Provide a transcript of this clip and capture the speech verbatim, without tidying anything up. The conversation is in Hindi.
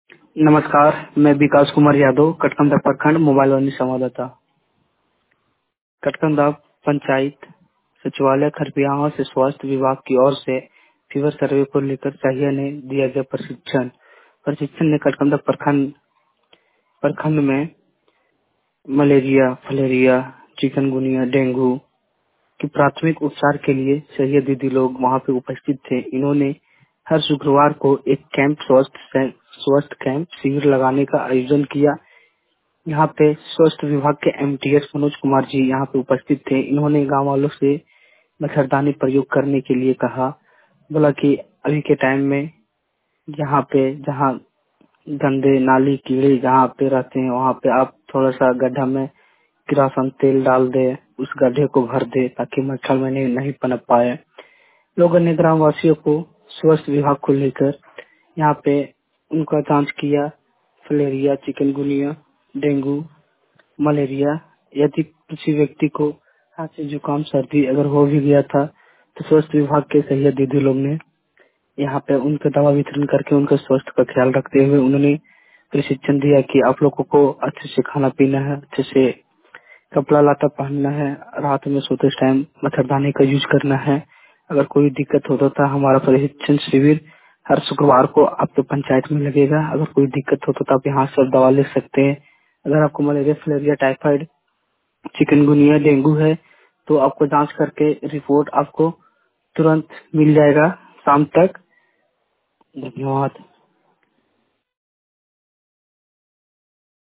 नमस्कार, मैं विकास कुमार यादव, कटकमदा प्रखंड मोबाइल वाणी संवाददाता। कटकमदा पंचायत सचिवालय खरपियावा से स्वास्थ्य विभाग की ओर से फीवर सर्वे को लेकर चाहिए ने दिया गया प्रशिक्षण प्रशिक्षण ने कटकमदा प्रखंड प्रखंड में मलेरिया, फलेरिया, चिकनगुनिया, डेंगू की प्राथमिक उपचार के लिए चाहिए दीदी लोग वहां पे उपस्थित थे। इन्होंने हर शुक्रवार को एक कैंप स्वास्थ्य स्वास्थ्य कैंप शिविर लगाने का आयोजन किया। यहाँ पे स्वास्थ्य विभाग के एमटीएस मनोज कुमार जी यहाँ पे उपस्थित थे। इन्होंने गांव वालों से मच्छरदानी प्रयोग करने के लिए कहा। बोला कि अभी के टाइम में यहाँ पे जहाँ गंदे नाली कीड़े जहाँ पे रहते हैं वहाँ पे आप थोड़ा सा गड्ढा में किरासन तेल डाल दे, उस गड्ढे को भर दे ताकि मच्छर में नहीं, नहीं पनप पाए। लोगों ने ग्रामवासियों को स्वास्थ्य विभाग को लेकर यहाँ पे उनका जांच किया। फलेरिया, चिकनगुनिया, डेंगू, मलेरिया, यदि किसी व्यक्ति को खांसी जुकाम सर्दी अगर हो भी गया था तो स्वास्थ्य विभाग के सही दीदी लोग ने यहाँ पे उनका दवा वितरण करके उनके स्वास्थ्य का ख्याल रखते हुए उन्होंने प्रशिक्षण दिया कि आप लोगों को अच्छे से खाना पीना है, अच्छे से कपड़ा लाता पहनना है, रात में सोते टाइम मच्छरदानी का यूज करना है। अगर कोई दिक्कत होता था हमारा प्रशिक्षण शिविर हर शुक्रवार को आपके पंचायत में लगेगा। अगर कोई दिक्कत होता तो आप यहाँ से दवा ले सकते हैं। अगर आपको malaria, filaria, typhoid, chikungunya, dengue है तो आपको जांच करके रिपोर्ट आपको तुरंत मिल जाएगा शाम तक। धन्यवाद।